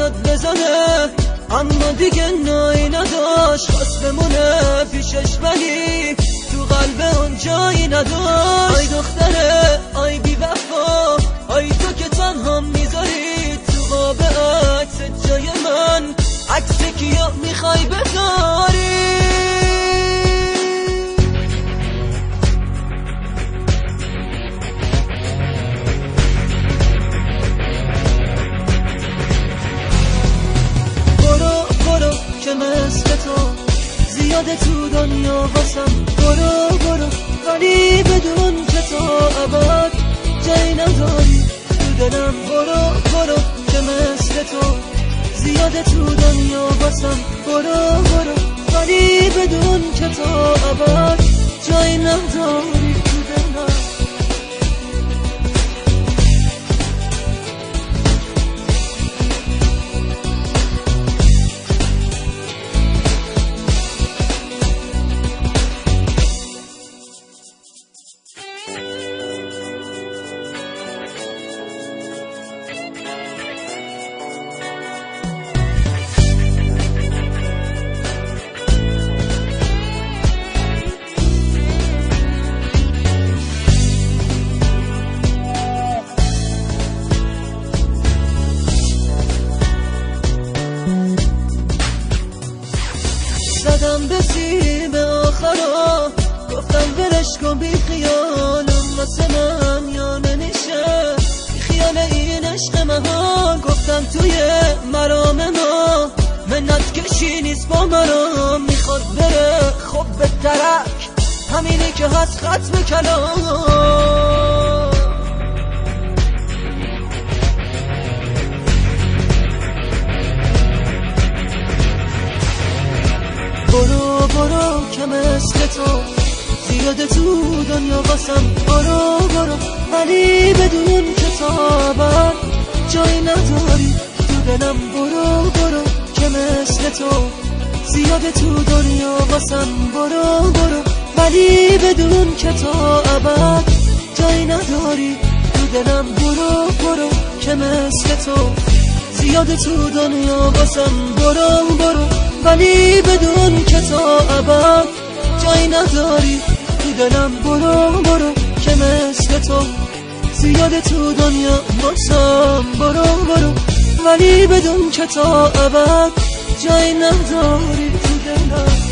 داد بزنه، اما دیگه نایی نداشت. خواست بمونه پیشش ولی تو قلب اون جایی نداشت. آی دختره آی بی وفا، آی تو که تنها میذاری تو قاب عکس جای من. عکس کیو میخوای بذاری؟ که مثل تو زیاده تو دنیا واسم. برو ولی بدون که تو ابد جایی نداری تو دلم. برو که مثل تو زیاده تو دنیا واسم. برو ولی بدون که تو ابد جایی نداری تو دلم. زدم به سیم آخرا، گفتم ولش کن بی خیالم واسه من یا نمیشه. بی خیال این عشق مهان، گفتم توی مرام ما منت کشی نیست با مرام. میخواد بره خب به درک، همینی که هست ختم کلام. برو که مثل تو زیاده تو دنیا واسم. برو ولی بدون که تابت جایی نداری تو دلم. برو که مثل تو زیاده تو دنیا واسم. برو ولی بدون که تابت جایی نداری تو دلم. برو که مثل تو زیاده تو دنیا واسم. برو ولی بدون که تا ابد جایی نداری تو دلم. برو که مثل تو زیاده تو دنیا واسم. برو ولی بدون که تا ابد جایی نداری تو دلم.